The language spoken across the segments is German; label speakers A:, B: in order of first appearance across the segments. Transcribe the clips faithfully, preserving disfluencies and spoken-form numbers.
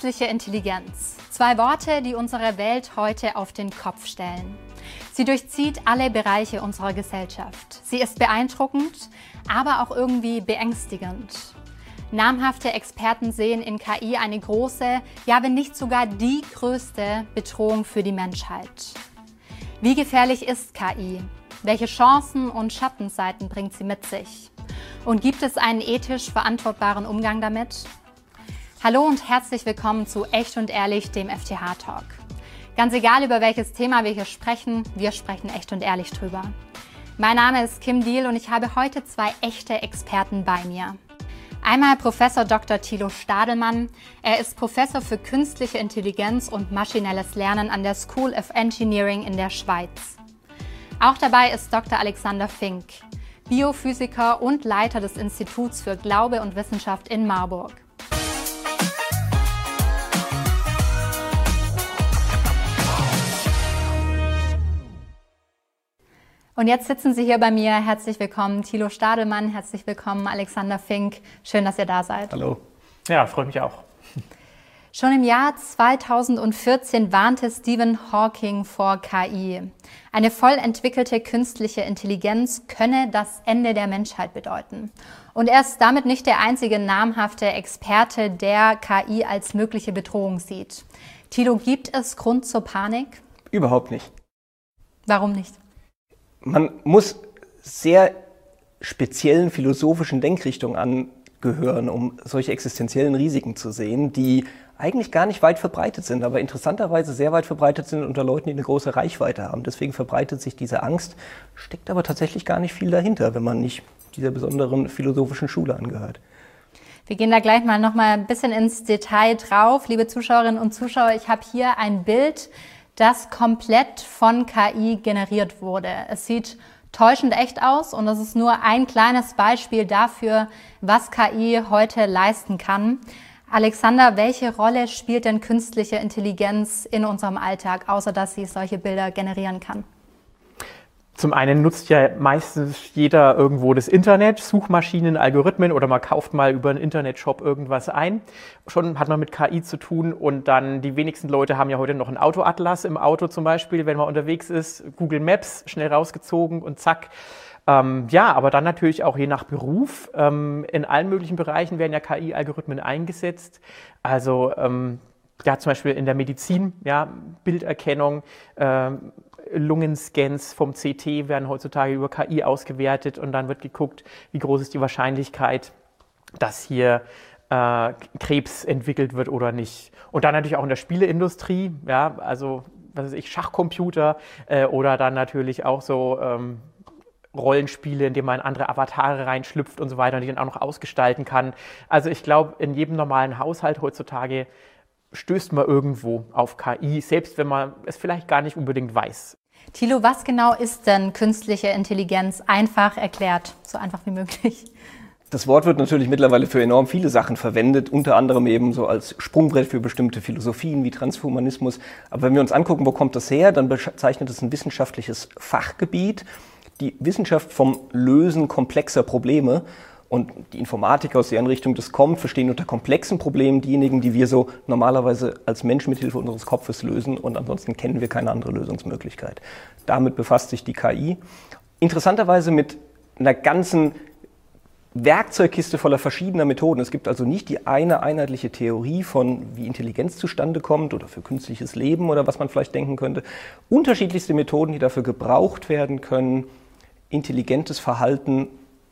A: Künstliche Intelligenz. Zwei Worte, die unsere Welt heute auf den Kopf stellen. Sie durchzieht alle Bereiche unserer Gesellschaft. Sie ist beeindruckend, aber auch irgendwie beängstigend. Namhafte Experten sehen in K I eine große, ja wenn nicht sogar die größte Bedrohung für die Menschheit. Wie gefährlich ist K I? Welche Chancen und Schattenseiten bringt sie mit sich? Und gibt es einen ethisch verantwortbaren Umgang damit? Hallo und herzlich willkommen zu Echt und Ehrlich, dem F T H-Talk. Ganz egal, über welches Thema wir hier sprechen, wir sprechen echt und ehrlich drüber. Mein Name ist Kim Diehl und ich habe heute zwei echte Experten bei mir. Einmal Professor Doktor Thilo Stadelmann. Er ist Professor für Künstliche Intelligenz und maschinelles Lernen an der School of Engineering in der Schweiz. Auch dabei ist Doktor Alexander Fink, Biophysiker und Leiter des Instituts für Glaube und Wissenschaft in Marburg. Und jetzt sitzen Sie hier bei mir. Herzlich willkommen, Thilo Stadelmann. Herzlich willkommen, Alexander Fink. Schön, dass ihr da seid.
B: Hallo.
C: Ja, freue mich auch.
A: Schon im Jahr zweitausendvierzehn warnte Stephen Hawking vor K I. Eine voll entwickelte künstliche Intelligenz könne das Ende der Menschheit bedeuten. Und er ist damit nicht der einzige namhafte Experte, der K I als mögliche Bedrohung sieht. Thilo, gibt es Grund zur Panik?
B: Überhaupt nicht.
A: Warum nicht?
B: Man muss sehr speziellen philosophischen Denkrichtungen angehören, um solche existenziellen Risiken zu sehen, die eigentlich gar nicht weit verbreitet sind, aber interessanterweise sehr weit verbreitet sind unter Leuten, die eine große Reichweite haben. Deswegen verbreitet sich diese Angst, steckt aber tatsächlich gar nicht viel dahinter, wenn man nicht dieser besonderen philosophischen Schule angehört.
A: Wir gehen da gleich mal noch mal ein bisschen ins Detail drauf. Liebe Zuschauerinnen und Zuschauer, ich habe hier ein Bild, das komplett von K I generiert wurde. Es sieht täuschend echt aus und das ist nur ein kleines Beispiel dafür, was K I heute leisten kann. Alexander, welche Rolle spielt denn künstliche Intelligenz in unserem Alltag, außer dass sie solche Bilder generieren kann?
C: Zum einen nutzt ja meistens jeder irgendwo das Internet, Suchmaschinen, Algorithmen oder man kauft mal über einen Internetshop irgendwas ein. Schon hat man mit K I zu tun und dann die wenigsten Leute haben ja heute noch einen Autoatlas im Auto zum Beispiel, wenn man unterwegs ist, Google Maps schnell rausgezogen und zack. Ähm, ja, aber dann natürlich auch je nach Beruf. Ähm, in allen möglichen Bereichen werden ja K I-Algorithmen eingesetzt. Also ähm, ja, zum Beispiel in der Medizin, ja, Bilderkennung, ähm, Lungenscans vom C T werden heutzutage über K I ausgewertet und dann wird geguckt, wie groß ist die Wahrscheinlichkeit, dass hier äh, Krebs entwickelt wird oder nicht. Und dann natürlich auch in der Spieleindustrie, ja, also was weiß ich, Schachcomputer äh, oder dann natürlich auch so ähm, Rollenspiele, in denen man in andere Avatare reinschlüpft und so weiter und die dann auch noch ausgestalten kann. Also ich glaube, in jedem normalen Haushalt heutzutage stößt man irgendwo auf K I, selbst wenn man es vielleicht gar nicht unbedingt weiß.
A: Thilo, was genau ist denn künstliche Intelligenz? Einfach erklärt, so einfach wie möglich.
B: Das Wort wird natürlich mittlerweile für enorm viele Sachen verwendet, unter anderem eben so als Sprungbrett für bestimmte Philosophien wie Transhumanismus. Aber wenn wir uns angucken, wo kommt das her, dann bezeichnet es ein wissenschaftliches Fachgebiet, die Wissenschaft vom Lösen komplexer Probleme. Und die Informatiker, aus deren Richtung das kommt, verstehen unter komplexen Problemen diejenigen, die wir so normalerweise als Mensch mit Hilfe unseres Kopfes lösen und ansonsten kennen wir keine andere Lösungsmöglichkeit. Damit befasst sich die K I. Interessanterweise mit einer ganzen Werkzeugkiste voller verschiedener Methoden. Es gibt also nicht die eine einheitliche Theorie von, wie Intelligenz zustande kommt oder für künstliches Leben oder was man vielleicht denken könnte. Unterschiedlichste Methoden, die dafür gebraucht werden können, intelligentes Verhalten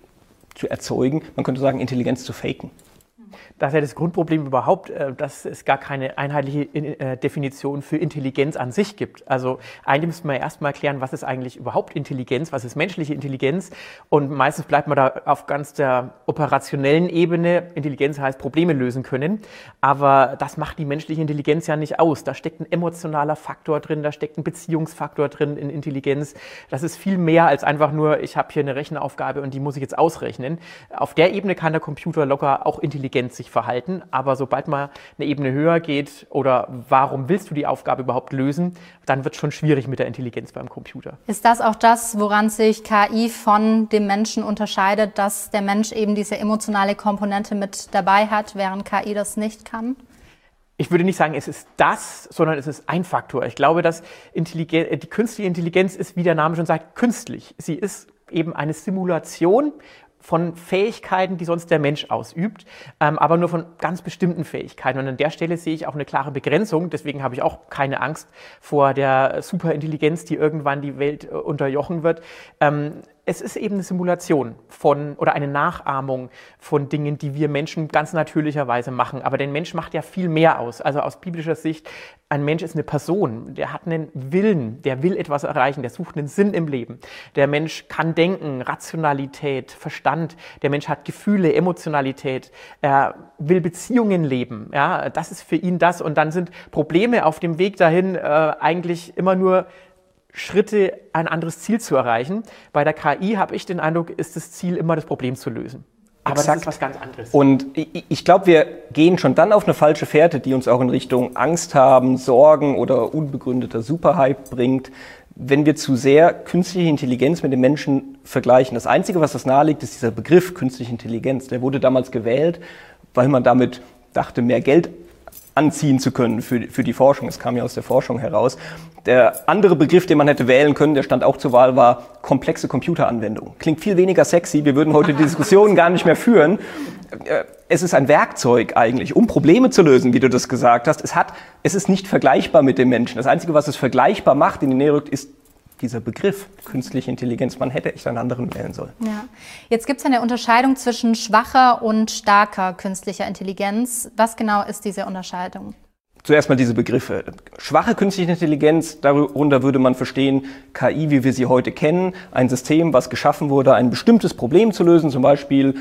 B: zu erzeugen, man könnte sagen, Intelligenz zu faken.
C: Das ist ja das Grundproblem überhaupt, dass es gar keine einheitliche Definition für Intelligenz an sich gibt. Also eigentlich müsste man erstmal erklären, was ist eigentlich überhaupt Intelligenz, was ist menschliche Intelligenz und meistens bleibt man da auf ganz der operationellen Ebene. Intelligenz heißt Probleme lösen können, aber das macht die menschliche Intelligenz ja nicht aus. Da steckt ein emotionaler Faktor drin, da steckt ein Beziehungsfaktor drin in Intelligenz. Das ist viel mehr als einfach nur, ich habe hier eine Rechenaufgabe und die muss ich jetzt ausrechnen. Auf der Ebene kann der Computer locker auch intelligent sich verhalten, aber sobald man eine Ebene höher geht oder warum willst du die Aufgabe überhaupt lösen, dann wird es schon schwierig mit der Intelligenz beim Computer.
A: Ist das auch das, woran sich K I von dem Menschen unterscheidet, dass der Mensch eben diese emotionale Komponente mit dabei hat, während K I das nicht kann?
C: Ich würde nicht sagen, es ist das, sondern es ist ein Faktor. Ich glaube, dass Intelligen- die künstliche Intelligenz ist, wie der Name schon sagt, künstlich. Sie ist eben eine Simulation von Fähigkeiten, die sonst der Mensch ausübt, ähm, aber nur von ganz bestimmten Fähigkeiten. Und an der Stelle sehe ich auch eine klare Begrenzung. Deswegen habe ich auch keine Angst vor der Superintelligenz, die irgendwann die Welt äh, unterjochen wird. Ähm, Es ist eben eine Simulation von oder eine Nachahmung von Dingen, die wir Menschen ganz natürlicherweise machen. Aber der Mensch macht ja viel mehr aus. Also aus biblischer Sicht, ein Mensch ist eine Person, der hat einen Willen, der will etwas erreichen, der sucht einen Sinn im Leben. Der Mensch kann denken, Rationalität, Verstand. Der Mensch hat Gefühle, Emotionalität. Er will Beziehungen leben. Ja, das ist für ihn das. Und dann sind Probleme auf dem Weg dahin äh, eigentlich immer nur Schritte, ein anderes Ziel zu erreichen. Bei der K I habe ich den Eindruck, ist das Ziel immer, das Problem zu lösen. Aber
B: Exakt.
C: das ist was ganz anderes.
B: Und ich, ich glaube, wir gehen schon dann auf eine falsche Fährte, die uns auch in Richtung Angst haben, Sorgen oder unbegründeter Superhype bringt, wenn wir zu sehr künstliche Intelligenz mit dem Menschen vergleichen. Das Einzige, was das naheliegt, ist dieser Begriff künstliche Intelligenz. Der wurde damals gewählt, weil man damit dachte, mehr Geld anziehen zu können für, für die Forschung. Das kam ja aus der Forschung heraus. Der andere Begriff, den man hätte wählen können, der stand auch zur Wahl, war komplexe Computeranwendung. Klingt viel weniger sexy, wir würden heute die Diskussion gar nicht mehr führen. Es ist ein Werkzeug eigentlich, um Probleme zu lösen, wie du das gesagt hast. Es hat, es ist nicht vergleichbar mit dem Menschen. Das Einzige, was es vergleichbar macht, in die Nähe rückt, ist dieser Begriff künstliche Intelligenz. Man hätte echt einen anderen wählen sollen.
A: Ja. Jetzt gibt es eine Unterscheidung zwischen schwacher und starker künstlicher Intelligenz. Was genau ist diese Unterscheidung?
B: Zuerst mal diese Begriffe. Schwache künstliche Intelligenz, darunter würde man verstehen, K I, wie wir sie heute kennen, ein System, was geschaffen wurde, ein bestimmtes Problem zu lösen, zum Beispiel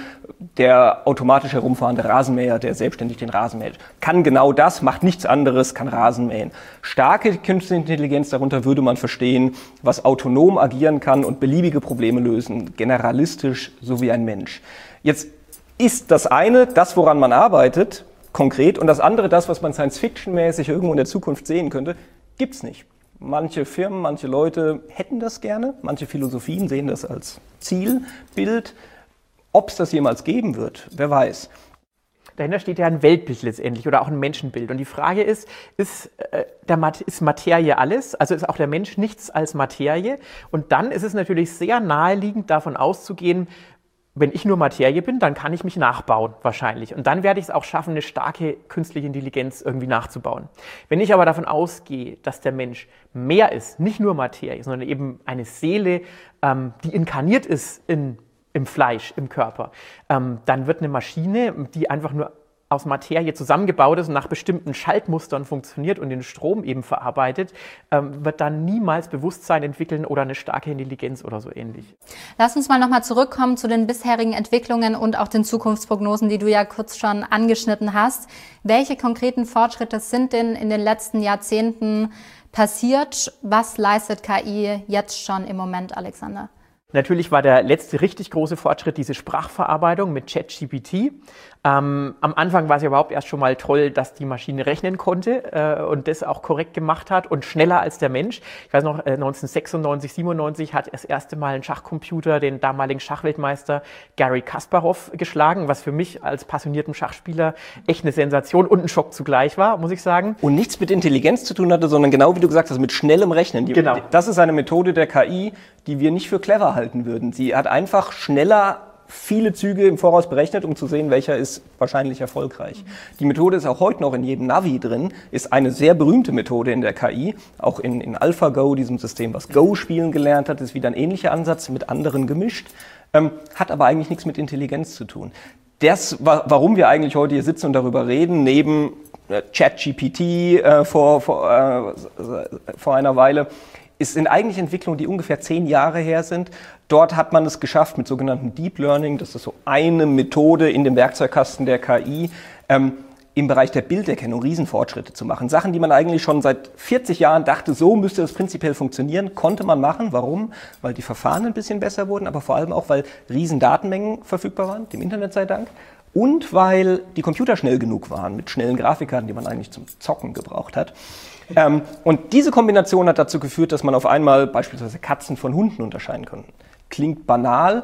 B: der automatisch herumfahrende Rasenmäher, der selbstständig den Rasen mäht. Kann genau das, macht nichts anderes, kann Rasen mähen. Starke künstliche Intelligenz, darunter würde man verstehen, was autonom agieren kann und beliebige Probleme lösen, generalistisch, so wie ein Mensch. Jetzt ist das eine, das, woran man arbeitet, konkret, und das andere, das, was man Science-Fiction-mäßig irgendwo in der Zukunft sehen könnte, gibt's nicht. Manche Firmen, manche Leute hätten das gerne, manche Philosophien sehen das als Zielbild. Ob es das jemals geben wird, wer weiß.
C: Dahinter steht ja ein Weltbild letztendlich oder auch ein Menschenbild. Und die Frage ist, ist, äh, der Mat- ist Materie alles? Also ist auch der Mensch nichts als Materie? Und dann ist es natürlich sehr naheliegend, davon auszugehen, wenn ich nur Materie bin, dann kann ich mich nachbauen wahrscheinlich. Und dann werde ich es auch schaffen, eine starke künstliche Intelligenz irgendwie nachzubauen. Wenn ich aber davon ausgehe, dass der Mensch mehr ist, nicht nur Materie, sondern eben eine Seele, ähm, die inkarniert ist in, im Fleisch, im Körper, ähm, dann wird eine Maschine, die einfach nur aus Materie zusammengebaut ist und nach bestimmten Schaltmustern funktioniert und den Strom eben verarbeitet, ähm, wird dann niemals Bewusstsein entwickeln oder eine starke Intelligenz oder so ähnlich.
A: Lass uns mal nochmal zurückkommen zu den bisherigen Entwicklungen und auch den Zukunftsprognosen, die du ja kurz schon angeschnitten hast. Welche konkreten Fortschritte sind denn in den letzten Jahrzehnten passiert? Was leistet K I jetzt schon im Moment, Alexander?
C: Natürlich war der letzte richtig große Fortschritt diese Sprachverarbeitung mit ChatGPT. Ähm, am Anfang war es ja überhaupt erst schon mal toll, dass die Maschine rechnen konnte äh, und das auch korrekt gemacht hat und schneller als der Mensch. Ich weiß noch, äh, neunzehnhundertsechsundneunzig, siebenundneunzig hat das erste Mal ein Schachcomputer den damaligen Schachweltmeister Garry Kasparov geschlagen, was für mich als passionierten Schachspieler echt eine Sensation und ein Schock zugleich war, muss ich sagen.
B: Und nichts mit Intelligenz zu tun hatte, sondern genau wie du gesagt hast, mit schnellem Rechnen. Die,
C: genau.
B: Das ist eine Methode der K I, die wir nicht für clever halten würden. Sie hat einfach schneller viele Züge im Voraus berechnet, um zu sehen, welcher ist wahrscheinlich erfolgreich. Die Methode ist auch heute noch in jedem Navi drin, ist eine sehr berühmte Methode in der K I, auch in, in AlphaGo, diesem System, was Go spielen gelernt hat, ist wieder ein ähnlicher Ansatz, mit anderen gemischt, ähm, hat aber eigentlich nichts mit Intelligenz zu tun. Das, warum wir eigentlich heute hier sitzen und darüber reden, neben äh, ChatGPT äh, vor, vor, äh, vor einer Weile, ist sind eigentlich Entwicklungen, die ungefähr zehn Jahre her sind. Dort hat man es geschafft mit sogenannten Deep Learning, das ist so eine Methode in dem Werkzeugkasten der K I, ähm, im Bereich der Bilderkennung Riesenfortschritte zu machen. Sachen, die man eigentlich schon seit vierzig Jahren dachte, so müsste das prinzipiell funktionieren, konnte man machen. Warum? Weil die Verfahren ein bisschen besser wurden, aber vor allem auch, weil Riesendatenmengen verfügbar waren, dem Internet sei Dank. Und weil die Computer schnell genug waren, mit schnellen Grafikkarten, die man eigentlich zum Zocken gebraucht hat. Ähm, und diese Kombination hat dazu geführt, dass man auf einmal beispielsweise Katzen von Hunden unterscheiden konnte. Klingt banal,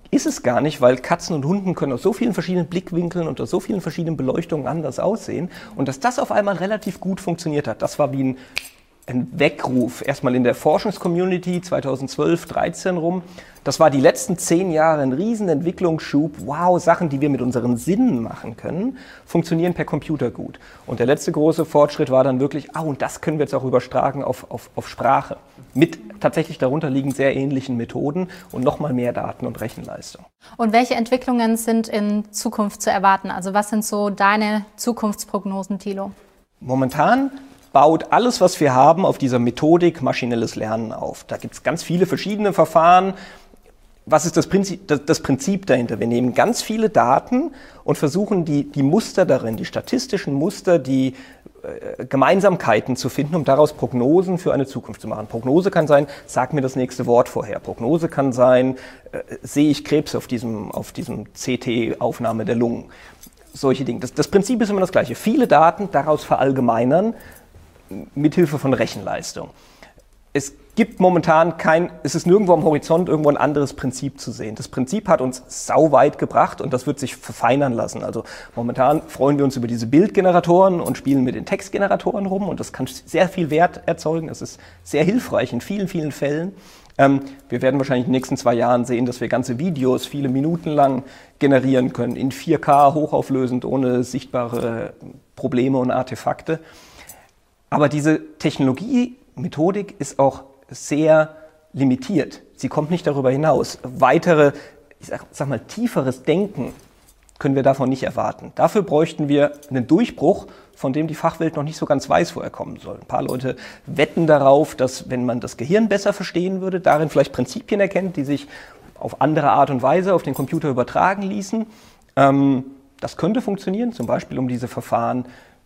B: ist es gar nicht, weil Katzen und Hunden können aus so vielen verschiedenen Blickwinkeln und aus so vielen verschiedenen Beleuchtungen anders aussehen. Und dass das auf einmal relativ gut funktioniert hat, das war wie ein, ein Weckruf. Erstmal in der Forschungscommunity zweitausendzwölf, dreizehn rum. Das war die letzten zehn Jahre ein riesen Entwicklungsschub. Wow, Sachen, die wir mit unseren Sinnen machen können, funktionieren per Computer gut. Und der letzte große Fortschritt war dann wirklich, ah, und das können wir jetzt auch übertragen auf, auf, auf Sprache. Mit tatsächlich darunter liegend sehr ähnlichen Methoden und nochmal mehr Daten und Rechenleistung.
A: Und welche Entwicklungen sind in Zukunft zu erwarten? Also was sind so deine Zukunftsprognosen, Thilo?
B: Momentan baut alles, was wir haben, auf dieser Methodik maschinelles Lernen auf. Da gibt es ganz viele verschiedene Verfahren. Was ist das Prinzip, das, das Prinzip dahinter? Wir nehmen ganz viele Daten und versuchen, die, die Muster darin, die statistischen Muster, die äh, Gemeinsamkeiten zu finden, um daraus Prognosen für eine Zukunft zu machen. Prognose kann sein, sag mir das nächste Wort vorher. Prognose kann sein, äh, sehe ich Krebs auf diesem, auf diesem C T-Aufnahme der Lungen. Solche Dinge. Das, das Prinzip ist immer das gleiche. Viele Daten daraus verallgemeinern, mithilfe von Rechenleistung. Es gibt momentan kein, es ist nirgendwo am Horizont irgendwo ein anderes Prinzip zu sehen. Das Prinzip hat uns sauweit gebracht und das wird sich verfeinern lassen. Also momentan freuen wir uns über diese Bildgeneratoren und spielen mit den Textgeneratoren rum und das kann sehr viel Wert erzeugen. Das ist sehr hilfreich in vielen, vielen Fällen. Ähm, wir werden wahrscheinlich in den nächsten zwei Jahren sehen, dass wir ganze Videos viele Minuten lang generieren können, in vier K hochauflösend, ohne sichtbare Probleme und Artefakte. Aber diese Technologie-Methodik ist auch sehr limitiert. Sie kommt nicht darüber hinaus. Weitere, ich sag, sag mal, tieferes Denken können wir davon nicht erwarten. Dafür bräuchten wir einen Durchbruch, von dem die Fachwelt noch nicht so ganz weiß, wo er kommen soll. Ein paar Leute wetten darauf, dass, wenn man das Gehirn besser verstehen würde, darin vielleicht Prinzipien erkennt, die sich auf andere Art und Weise auf den Computer übertragen ließen. Ähm, das könnte funktionieren, zum Beispiel um diese Verfahren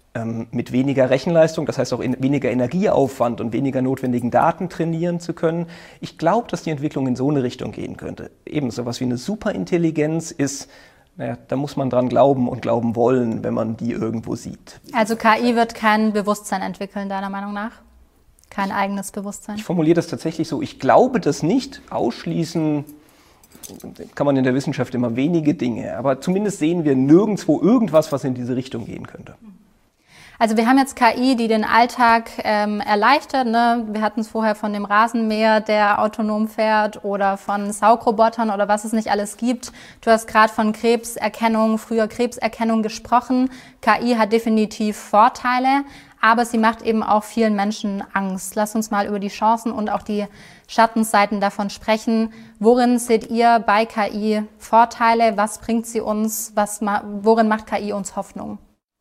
B: mit weniger Rechenleistung, das heißt auch in weniger Energieaufwand und weniger notwendigen Daten trainieren zu können. Ich glaube, dass die Entwicklung in so eine Richtung gehen könnte. Ebenso was wie eine Superintelligenz ist, naja, da muss man dran glauben und glauben wollen, wenn man die irgendwo sieht. Also
A: K I wird kein Bewusstsein entwickeln, deiner Meinung nach? Kein eigenes Bewusstsein?
B: Ich formuliere das tatsächlich so, ich glaube das nicht. Ausschließen kann man in der Wissenschaft immer wenige Dinge, aber zumindest sehen wir nirgendwo irgendwas, was in diese Richtung gehen könnte.
A: Also wir haben jetzt K I, die den Alltag ähm, erleichtert. Ne? Wir hatten es vorher von dem Rasenmäher, der autonom fährt oder von Saugrobotern oder was es nicht alles gibt. Du hast gerade von Krebserkennung, früher Krebserkennung gesprochen. K I hat definitiv Vorteile, aber sie macht eben auch vielen Menschen Angst. Lass uns mal über die Chancen und auch die Schattenseiten davon sprechen. Worin seht ihr bei K I Vorteile? Was bringt sie uns? Was, worin macht K I uns Hoffnung?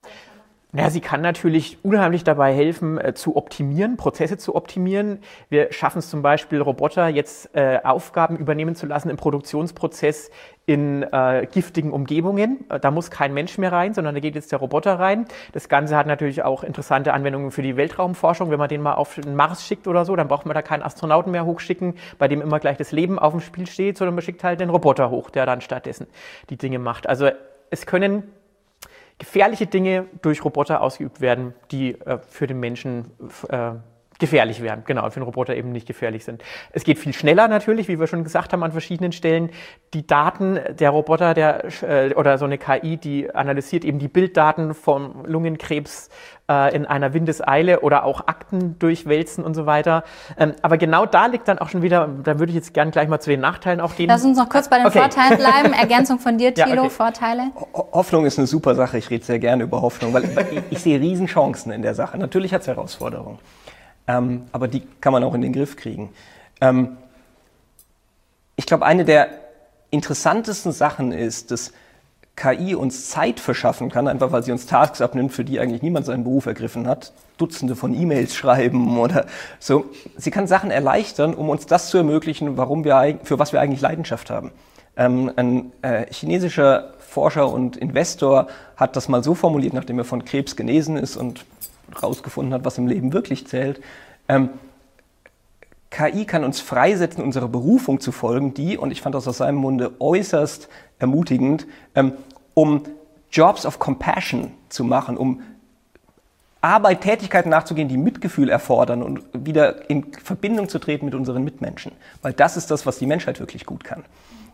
C: Ja, sie kann natürlich unheimlich dabei helfen, äh, zu optimieren, Prozesse zu optimieren. Wir schaffen es zum Beispiel, Roboter jetzt äh, Aufgaben übernehmen zu lassen im Produktionsprozess in äh, giftigen Umgebungen. Da muss kein Mensch mehr rein, sondern da geht jetzt der Roboter rein. Das Ganze hat natürlich auch interessante Anwendungen für die Weltraumforschung. Wenn man den mal auf den Mars schickt oder so, dann braucht man da keinen Astronauten mehr hochschicken, bei dem immer gleich das Leben auf dem Spiel steht, sondern man schickt halt den Roboter hoch, der dann stattdessen die Dinge macht. Also es können gefährliche Dinge durch Roboter ausgeübt werden, die äh, für den Menschen äh, gefährlich wären, genau, für den Roboter eben nicht gefährlich sind. Es geht viel schneller natürlich, wie wir schon gesagt haben, an verschiedenen Stellen. Die Daten, der Roboter der, äh, oder so eine K I, die analysiert eben die Bilddaten vom Lungenkrebs äh, in einer Windeseile oder auch Akten durchwälzen und so weiter. Ähm, aber genau da liegt dann auch schon wieder, da würde ich jetzt gerne gleich mal zu den Nachteilen auch gehen.
A: Lass uns noch kurz bei den okay. Vorteilen bleiben. Ergänzung von dir, Thilo, ja, okay. Vorteile?
B: Hoffnung ist eine super Sache. Ich rede sehr gerne über Hoffnung, weil ich sehe Riesenchancen in der Sache. Natürlich hat es Herausforderungen. Ähm, aber die kann man auch in den Griff kriegen. Ähm, ich glaube, eine der interessantesten Sachen ist, dass K I uns Zeit verschaffen kann, einfach weil sie uns Tasks abnimmt, für die eigentlich niemand seinen Beruf ergriffen hat. Dutzende von E-Mails schreiben oder so. Sie kann Sachen erleichtern, um uns das zu ermöglichen, warum wir, für was wir eigentlich Leidenschaft haben. Ähm, ein äh, chinesischer Forscher und Investor hat das mal so formuliert, nachdem er von Krebs genesen ist und rausgefunden hat, was im Leben wirklich zählt. Ähm, K I kann uns freisetzen, unserer Berufung zu folgen, die, und ich fand das aus seinem Munde äußerst ermutigend, ähm, um Jobs of Compassion zu machen, um Arbeit, Tätigkeiten nachzugehen, die Mitgefühl erfordern und wieder in Verbindung zu treten mit unseren Mitmenschen. Weil das ist das, was die Menschheit wirklich gut kann.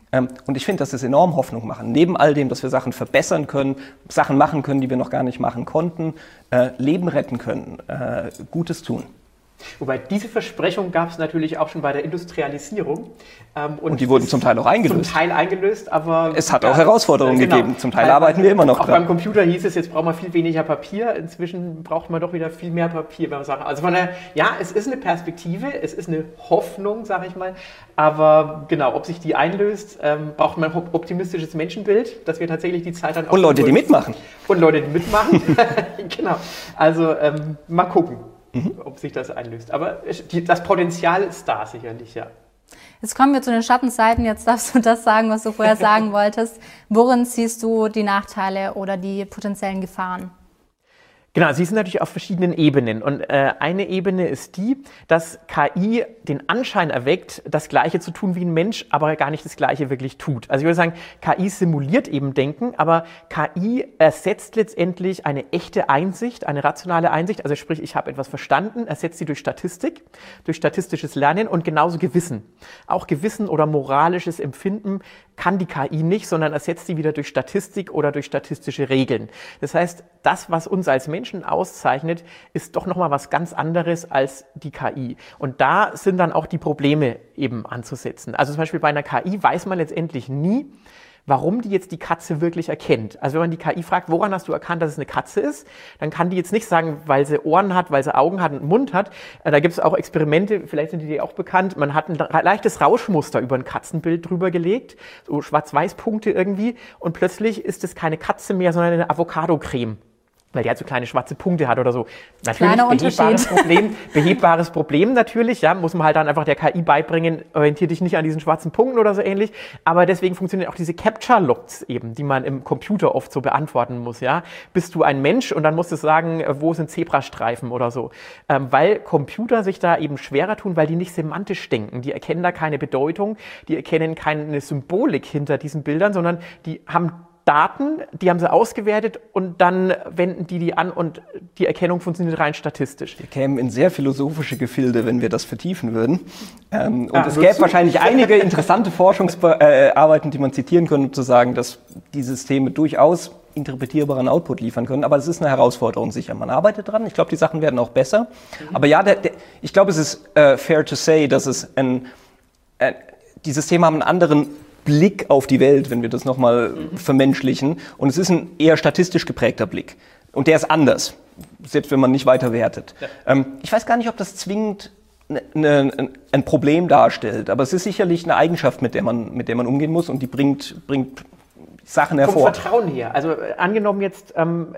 B: Ähm, und ich finde, dass das enorm Hoffnung machen. Neben all dem, dass wir Sachen verbessern können, Sachen machen können, die wir noch gar nicht machen konnten, äh, Leben retten können, äh, Gutes tun.
C: Wobei diese Versprechung gab es natürlich auch schon bei der Industrialisierung.
B: Ähm, und, und die wurden zum Teil auch eingelöst.
C: Zum Teil eingelöst, aber...
B: Es hat auch Herausforderungen genau. gegeben. Zum Teil Weil, arbeiten wir immer noch
C: auch
B: dran.
C: Auch beim Computer hieß es, jetzt braucht man viel weniger Papier. Inzwischen braucht man doch wieder viel mehr Papier. Wenn man sagt. Also von der, ja, es ist eine Perspektive, es ist eine Hoffnung, sage ich mal. Aber genau, ob sich die einlöst, ähm, braucht man ein optimistisches Menschenbild, dass wir tatsächlich die Zeit dann...
B: Und Leute, die mitmachen.
C: Und Leute, die mitmachen. Genau. Also ähm, mal gucken. Mhm. Ob sich das einlöst. Aber das Potenzial ist da sicherlich, ja.
A: Jetzt kommen wir zu den Schattenseiten. Jetzt darfst du das sagen, was du vorher sagen wolltest. Worin siehst du die Nachteile oder die potenziellen Gefahren?
C: Genau, sie sind natürlich auf verschiedenen Ebenen. Und äh, eine Ebene ist die, dass K I den Anschein erweckt, das Gleiche zu tun wie ein Mensch, aber gar nicht das Gleiche wirklich tut. Also ich würde sagen, K I simuliert eben Denken, aber K I ersetzt letztendlich eine echte Einsicht, eine rationale Einsicht. Also sprich, ich habe etwas verstanden, ersetzt sie durch Statistik, durch statistisches Lernen und genauso Gewissen. Auch Gewissen oder moralisches Empfinden kann die K I nicht, sondern ersetzt sie wieder durch Statistik oder durch statistische Regeln. Das heißt, das, was uns als Menschen auszeichnet, ist doch nochmal was ganz anderes als die K I. Und da sind dann auch die Probleme eben anzusetzen. Also zum Beispiel bei einer K I weiß man letztendlich nie, warum die jetzt die Katze wirklich erkennt. Also wenn man die K I fragt, woran hast du erkannt, dass es eine Katze ist, dann kann die jetzt nicht sagen, weil sie Ohren hat, weil sie Augen hat und einen Mund hat. Da gibt es auch Experimente, vielleicht sind die dir auch bekannt. Man hat ein leichtes Rauschmuster über ein Katzenbild drüber gelegt, so Schwarz-Weiß-Punkte irgendwie, und plötzlich ist es keine Katze mehr, sondern eine Avocado-Creme. Weil die halt so kleine schwarze Punkte hat oder so. Natürlich
A: Kleiner
C: behebbares Problem, behebbares Problem natürlich, ja, muss man halt dann einfach der K I beibringen, orientier dich nicht an diesen schwarzen Punkten oder so ähnlich, aber deswegen funktionieren auch diese Captcha-Logs eben, die man im Computer oft so beantworten muss, ja. Bist du ein Mensch? Und dann musst du sagen, wo sind Zebrastreifen oder so. Ähm, weil Computer sich da eben schwerer tun, weil die nicht semantisch denken, die erkennen da keine Bedeutung, die erkennen keine Symbolik hinter diesen Bildern, sondern die haben Daten, die haben sie ausgewertet und dann wenden die die an und die Erkennung funktioniert rein statistisch.
B: Wir kämen in sehr philosophische Gefilde, wenn wir das vertiefen würden. Ähm, und ah, es gäbe wahrscheinlich einige interessante Forschungsarbeiten, die man zitieren könnte, um zu sagen, dass die Systeme durchaus interpretierbaren Output liefern können. Aber es ist eine Herausforderung sicher. Man arbeitet dran. Ich glaube, die Sachen werden auch besser. Mhm. Aber ja, der, der, ich glaube, es ist äh, fair to say, dass es ein, äh, die Systeme haben einen anderen Blick auf die Welt, wenn wir das nochmal mhm. vermenschlichen. Und es ist ein eher statistisch geprägter Blick. Und der ist anders, selbst wenn man nicht weiter wertet. Ja. Ähm, ich weiß gar nicht, ob das zwingend ne, ne, ein Problem darstellt, aber es ist sicherlich eine Eigenschaft, mit der man, mit der man umgehen muss, und die bringt, bringt Sachen hervor.
C: Vom Vertrauen her. Also äh, angenommen jetzt, ähm,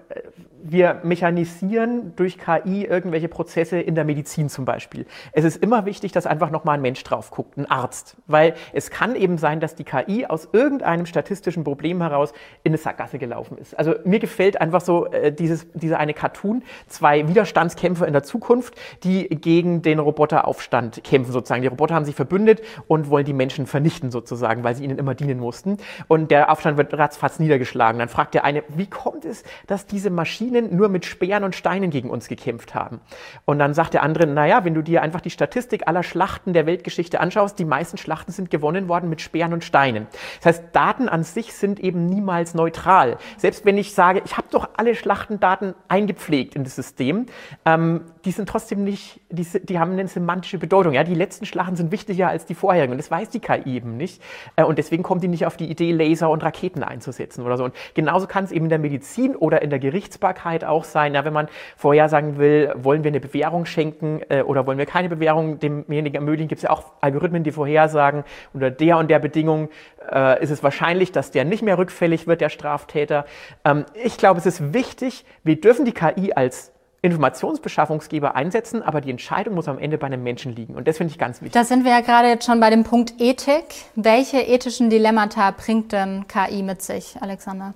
C: wir mechanisieren durch K I irgendwelche Prozesse in der Medizin zum Beispiel. Es ist immer wichtig, dass einfach nochmal ein Mensch drauf guckt, ein Arzt. Weil es kann eben sein, dass die K I aus irgendeinem statistischen Problem heraus in eine Sackgasse gelaufen ist. Also mir gefällt einfach so äh, dieses, dieser eine Cartoon, zwei Widerstandskämpfer in der Zukunft, die gegen den Roboteraufstand kämpfen sozusagen. Die Roboter haben sich verbündet und wollen die Menschen vernichten sozusagen, weil sie ihnen immer dienen mussten. Und der Aufstand wird ratzfatz niedergeschlagen. Dann fragt der eine, wie kommt es, dass diese Maschinen nur mit Speeren und Steinen gegen uns gekämpft haben? Und dann sagt der andere, naja, wenn du dir einfach die Statistik aller Schlachten der Weltgeschichte anschaust, die meisten Schlachten sind gewonnen worden mit Speeren und Steinen. Das heißt, Daten an sich sind eben niemals neutral. Selbst wenn ich sage, ich habe doch alle Schlachtendaten eingepflegt in das System, ähm, die sind trotzdem nicht, die, die haben eine semantische Bedeutung. Ja? Die letzten Schlachten sind wichtiger als die vorherigen, und das weiß die K I eben nicht. Äh, und deswegen kommt die nicht auf die Idee, Laser und Raketen einzusetzen oder so. Und genauso kann es eben in der Medizin oder in der Gerichtsbarkeit auch sein, ja, wenn man vorhersagen will, wollen wir eine Bewährung schenken äh, oder wollen wir keine Bewährung demjenigen ermöglichen, gibt es ja auch Algorithmen, die vorhersagen, unter der und der Bedingung äh, ist es wahrscheinlich, dass der nicht mehr rückfällig wird, der Straftäter. Ähm, ich glaube, es ist wichtig, wir dürfen die K I als Informationsbeschaffungsgeber einsetzen, aber die Entscheidung muss am Ende bei einem Menschen liegen. Und das finde ich ganz wichtig.
A: Da sind wir ja gerade jetzt schon bei dem Punkt Ethik. Welche ethischen Dilemmata bringt denn K I mit sich, Alexander?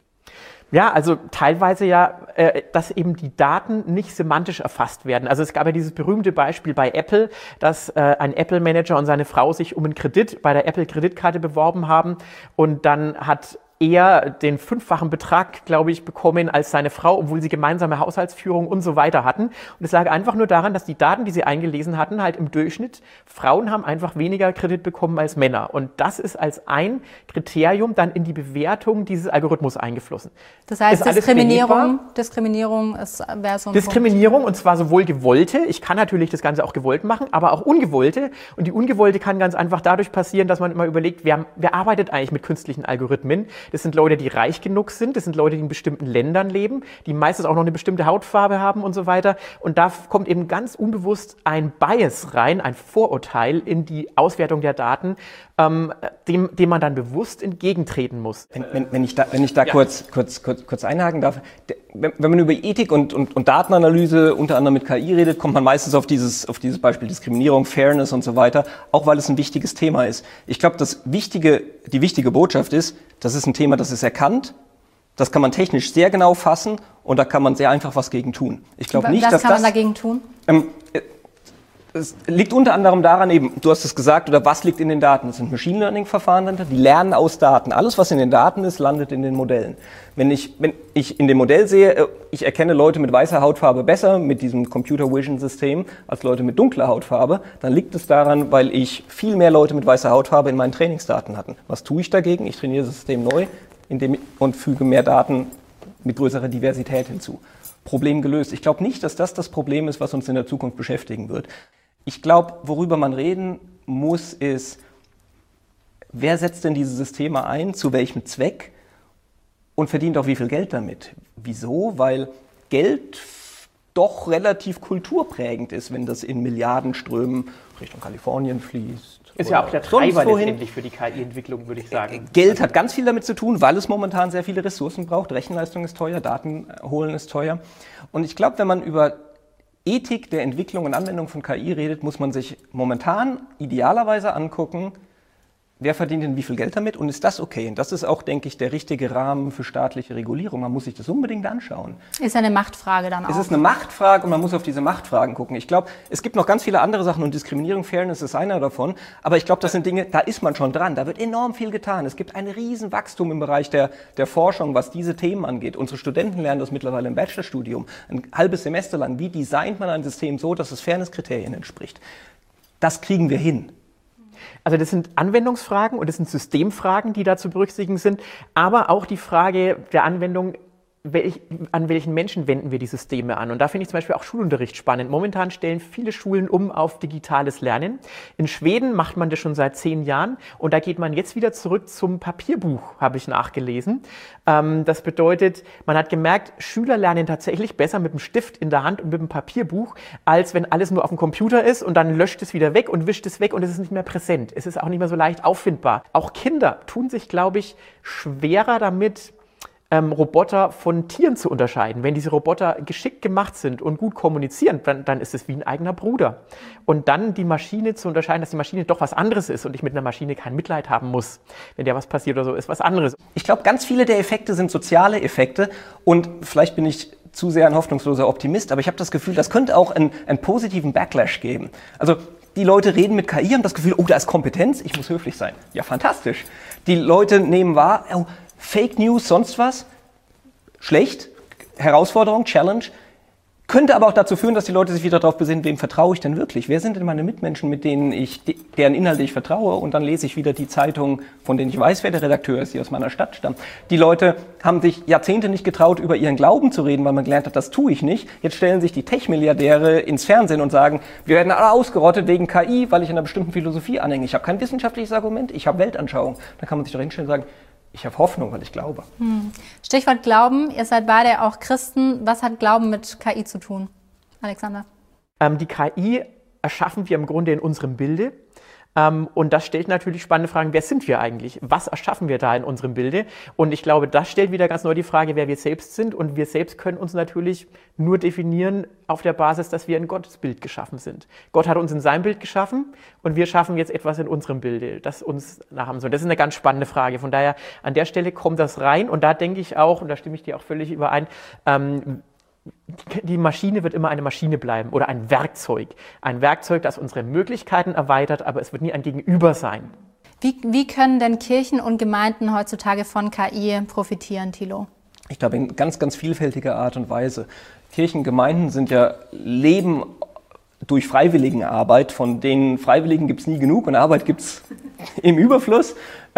C: Ja, also teilweise ja, äh, dass eben die Daten nicht semantisch erfasst werden. Also es gab ja dieses berühmte Beispiel bei Apple, dass äh, ein Apple-Manager und seine Frau sich um einen Kredit bei der Apple-Kreditkarte beworben haben, und dann hat eher den fünffachen Betrag, glaube ich, bekommen als seine Frau, obwohl sie gemeinsame Haushaltsführung und so weiter hatten. Und es lag einfach nur daran, dass die Daten, die sie eingelesen hatten, halt im Durchschnitt, Frauen haben einfach weniger Kredit bekommen als Männer. Und das ist als ein Kriterium dann in die Bewertung dieses Algorithmus eingeflossen.
A: Das heißt, ist Diskriminierung, Diskriminierung ist, wäre so ein
C: Diskriminierung,
A: Punkt.
C: Und zwar sowohl gewollte, ich kann natürlich das Ganze auch gewollt machen, aber auch ungewollte. Und die ungewollte kann ganz einfach dadurch passieren, dass man immer überlegt, wer, wer arbeitet eigentlich mit künstlichen Algorithmen? Das sind Leute, die reich genug sind, das sind Leute, die in bestimmten Ländern leben, die meistens auch noch eine bestimmte Hautfarbe haben und so weiter. Und da kommt eben ganz unbewusst ein Bias rein, ein Vorurteil in die Auswertung der Daten, ähm, dem, dem man dann bewusst entgegentreten muss.
B: Wenn, wenn, wenn ich da, wenn ich da ja. kurz, kurz, kurz, kurz einhaken darf, wenn, wenn man über Ethik und, und, und Datenanalyse unter anderem mit K I redet, kommt man meistens auf dieses, auf dieses Beispiel Diskriminierung, Fairness und so weiter, auch weil es ein wichtiges Thema ist. Ich glaube, das wichtige, die wichtige Botschaft ist, das ist ein Thema, das ist erkannt, das kann man technisch sehr genau fassen und da kann man sehr einfach was gegen tun. Ich glaube nicht,
A: was
B: dass
A: kann
B: das,
A: man dagegen tun?
B: Ähm, es liegt unter anderem daran eben, du hast es gesagt, oder was liegt in den Daten? Es sind Machine Learning Verfahren dahinter, die lernen aus Daten. Alles, was in den Daten ist, landet in den Modellen. Wenn ich, wenn ich in dem Modell sehe, ich erkenne Leute mit weißer Hautfarbe besser mit diesem Computer Vision System als Leute mit dunkler Hautfarbe, dann liegt es daran, weil ich viel mehr Leute mit weißer Hautfarbe in meinen Trainingsdaten hatte. Was tue ich dagegen? Ich trainiere das System neu indem, und füge mehr Daten mit größerer Diversität hinzu. Problem gelöst. Ich glaube nicht, dass das das Problem ist, was uns in der Zukunft beschäftigen wird. Ich glaube, worüber man reden muss, ist, wer setzt denn diese Systeme ein, zu welchem Zweck und verdient auch wie viel Geld damit? Wieso? Weil Geld doch relativ kulturprägend ist, wenn das in Milliardenströmen Richtung Kalifornien fließt.
C: Ist ja auch der Treiber letztendlich für die K I-Entwicklung, würde ich sagen.
B: Geld hat ganz viel damit zu tun, weil es momentan sehr viele Ressourcen braucht. Rechenleistung ist teuer, Daten holen ist teuer. Und ich glaube, wenn man über Ethik der Entwicklung und Anwendung von K I redet, muss man sich momentan idealerweise angucken, wer verdient denn wie viel Geld damit und ist das okay? Und das ist auch, denke ich, der richtige Rahmen für staatliche Regulierung. Man muss sich das unbedingt anschauen.
A: Ist eine Machtfrage dann auch.
B: Es ist eine Machtfrage und man muss auf diese Machtfragen gucken. Ich glaube, es gibt noch ganz viele andere Sachen und Diskriminierung, Fairness ist einer davon. Aber ich glaube, das sind Dinge, da ist man schon dran. Da wird enorm viel getan. Es gibt ein riesen Wachstum im Bereich der, der Forschung, was diese Themen angeht. Unsere Studenten lernen das mittlerweile im Bachelorstudium. Ein halbes Semester lang. Wie designt man ein System so, dass es Fairness-Kriterien entspricht? Das kriegen wir hin.
C: Also das sind Anwendungsfragen und das sind Systemfragen, die da zu berücksichtigen sind, aber auch die Frage der Anwendung, welch, an welchen Menschen wenden wir die Systeme an? Und da finde ich zum Beispiel auch Schulunterricht spannend. Momentan stellen viele Schulen um auf digitales Lernen. In Schweden macht man das schon seit zehn Jahren und da geht man jetzt wieder zurück zum Papierbuch, habe ich nachgelesen. Ähm, das bedeutet, man hat gemerkt, Schüler lernen tatsächlich besser mit dem Stift in der Hand und mit dem Papierbuch, als wenn alles nur auf dem Computer ist und dann löscht es wieder weg und wischt es weg und es ist nicht mehr präsent. Es ist auch nicht mehr so leicht auffindbar. Auch Kinder tun sich, glaube ich, schwerer damit, Ähm, Roboter von Tieren zu unterscheiden. Wenn diese Roboter geschickt gemacht sind und gut kommunizieren, dann, dann ist es wie ein eigener Bruder. Und dann die Maschine zu unterscheiden, dass die Maschine doch was anderes ist und ich mit einer Maschine kein Mitleid haben muss. Wenn der was passiert oder so, ist was anderes.
B: Ich glaube, ganz viele der Effekte sind soziale Effekte und vielleicht bin ich zu sehr ein hoffnungsloser Optimist, aber ich habe das Gefühl, das könnte auch einen, einen positiven Backlash geben. Also die Leute reden mit K I, haben das Gefühl, oh, da ist Kompetenz, ich muss höflich sein. Ja, fantastisch. Die Leute nehmen wahr, oh, Fake News, sonst was, schlecht, Herausforderung, Challenge, könnte aber auch dazu führen, dass die Leute sich wieder darauf besinnen, wem vertraue ich denn wirklich? Wer sind denn meine Mitmenschen, mit denen ich, deren Inhalte ich vertraue? Und dann lese ich wieder die Zeitungen, von denen ich weiß, wer der Redakteur ist, die aus meiner Stadt stammen. Die Leute haben sich Jahrzehnte nicht getraut, über ihren Glauben zu reden, weil man gelernt hat, das tue ich nicht. Jetzt stellen sich die Tech-Milliardäre ins Fernsehen und sagen, wir werden alle ausgerottet wegen K I, weil ich einer bestimmten Philosophie anhänge. Ich habe kein wissenschaftliches Argument, ich habe Weltanschauung. Dann kann man sich doch hinstellen und sagen, ich habe Hoffnung, weil ich glaube.
A: Hm. Stichwort Glauben, ihr seid beide auch Christen. Was hat Glauben mit K I zu tun? Alexander?
C: Ähm, die K I erschaffen wir im Grunde in unserem Bilde. Ähm, und das stellt natürlich spannende Fragen, wer sind wir eigentlich? Was erschaffen wir da in unserem Bilde? Und ich glaube, das stellt wieder ganz neu die Frage, wer wir selbst sind. Und wir selbst können uns natürlich nur definieren auf der Basis, dass wir in Gottes Bild geschaffen sind. Gott hat uns in seinem Bild geschaffen und wir schaffen jetzt etwas in unserem Bilde, das uns nachahmen soll. Das ist eine ganz spannende Frage. Von daher, an der Stelle kommt das rein. Und da denke ich auch, und da stimme ich dir auch völlig überein, ähm, die Maschine wird immer eine Maschine bleiben oder ein Werkzeug. Ein Werkzeug, das unsere Möglichkeiten erweitert, aber es wird nie ein Gegenüber sein.
A: Wie, wie können denn Kirchen und Gemeinden heutzutage von K I profitieren, Thilo?
B: Ich glaube, in ganz, ganz vielfältiger Art und Weise. Kirchen, Gemeinden sind ja Leben durch Freiwilligenarbeit. Von den Freiwilligen gibt es nie genug und Arbeit gibt es im Überfluss.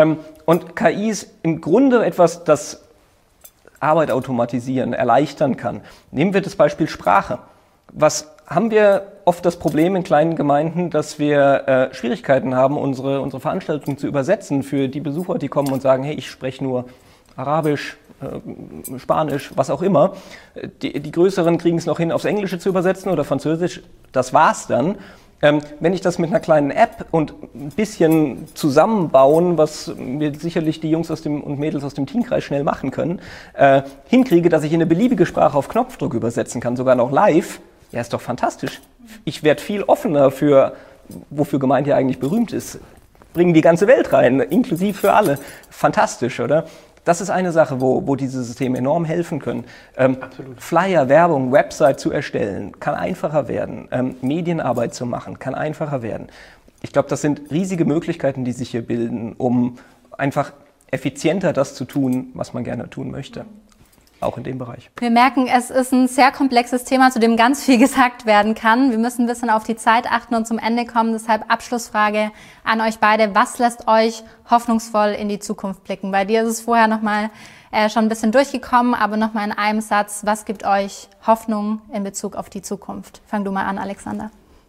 B: Und K I ist im Grunde etwas, das Arbeit automatisieren, erleichtern kann. Nehmen wir das Beispiel Sprache. Was haben wir oft das Problem in kleinen Gemeinden, dass wir äh, Schwierigkeiten haben, unsere, unsere Veranstaltungen zu übersetzen für die Besucher, die kommen und sagen, hey, ich spreche nur Arabisch, äh, Spanisch, was auch immer. Die, die Größeren kriegen es noch hin, aufs Englische zu übersetzen oder Französisch. Das war's dann. Ähm, wenn ich das mit einer kleinen App und ein bisschen zusammenbauen, was mir sicherlich die Jungs aus dem, und Mädels aus dem Teamkreis schnell machen können, äh, hinkriege, dass ich in eine beliebige Sprache auf Knopfdruck übersetzen kann, sogar noch live, ja, ist doch fantastisch. Ich werde viel offener für, wofür Gemeinde ja eigentlich berühmt ist. Bringen die ganze Welt rein, inklusiv für alle. Fantastisch, oder? Das ist eine Sache, wo, wo diese Systeme enorm helfen können. Ähm, Flyer, Werbung, Website zu erstellen, kann einfacher werden. Ähm, Medienarbeit zu machen, kann einfacher werden. Ich glaube, das sind riesige Möglichkeiten, die sich hier bilden, um einfach effizienter das zu tun, was man gerne tun möchte. Auch in dem Bereich.
A: Wir merken, es ist ein sehr komplexes Thema, zu dem ganz viel gesagt werden kann. Wir müssen ein bisschen auf die Zeit achten und zum Ende kommen. Deshalb Abschlussfrage an euch beide. Was lässt euch hoffnungsvoll in die Zukunft blicken? Bei dir ist es vorher nochmal äh, schon ein bisschen durchgekommen, aber nochmal in einem Satz. Was gibt euch Hoffnung in Bezug auf die Zukunft? Fang du mal an, Alexander.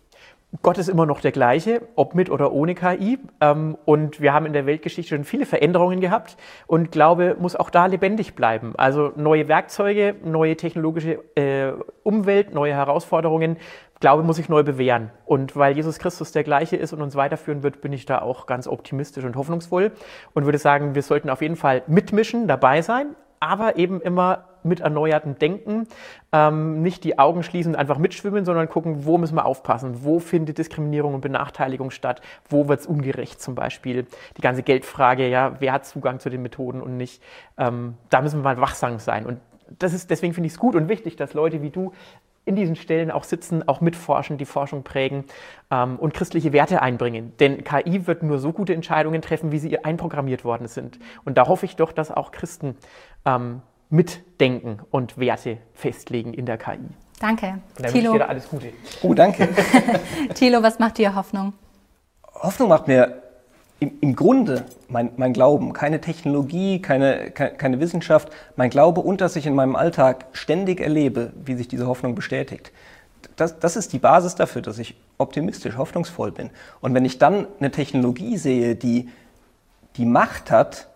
C: Gott ist immer noch der gleiche, ob mit oder ohne K I. Und wir haben in der Weltgeschichte schon viele Veränderungen gehabt. Und Glaube muss auch da lebendig bleiben. Also neue Werkzeuge, neue technologische äh, Umwelt, neue Herausforderungen. Glaube muss sich neu bewähren. Und weil Jesus Christus der gleiche ist und uns weiterführen wird, bin ich da auch ganz optimistisch und hoffnungsvoll. Und würde sagen, wir sollten auf jeden Fall mitmischen, dabei sein, aber eben immer mit erneuertem Denken, ähm, nicht die Augen schließen und einfach mitschwimmen, sondern gucken, wo müssen wir aufpassen, wo findet Diskriminierung und Benachteiligung statt, wo wird es ungerecht zum Beispiel. Die ganze Geldfrage, ja, wer hat Zugang zu den Methoden und nicht, ähm, da müssen wir mal wachsam sein. Und das ist, deswegen finde ich es gut und wichtig, dass Leute wie du in diesen Stellen auch sitzen, auch mitforschen, die Forschung prägen ähm, und christliche Werte einbringen. Denn K I wird nur so gute Entscheidungen treffen, wie sie einprogrammiert worden sind. Und da hoffe ich doch, dass auch Christen ähm, mitdenken und Werte festlegen in der K I.
A: Danke.
C: Und dann wünsche ich dir da alles Gute.
B: Oh, danke.
A: Thilo, was macht dir Hoffnung?
B: Hoffnung macht mir im, im Grunde mein, mein Glauben, keine Technologie, keine, keine, keine Wissenschaft, mein Glaube und dass ich in meinem Alltag ständig erlebe, wie sich diese Hoffnung bestätigt. Das, das ist die Basis dafür, dass ich optimistisch, hoffnungsvoll bin. Und wenn ich dann eine Technologie sehe, die die Macht hat,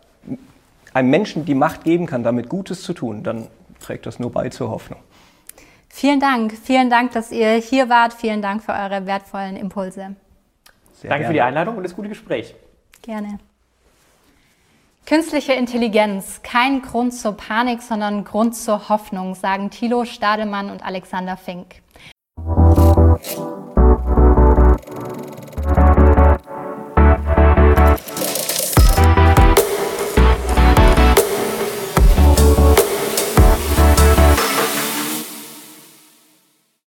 B: einem Menschen die Macht geben kann, damit Gutes zu tun, dann trägt das nur bei zur Hoffnung.
A: Vielen Dank. Vielen Dank, dass ihr hier wart. Vielen Dank für eure wertvollen Impulse.
C: Sehr Danke gerne für die Einladung und das gute Gespräch.
A: Gerne. Künstliche Intelligenz, kein Grund zur Panik, sondern Grund zur Hoffnung, sagen Thilo Stadelmann und Alexander Fink.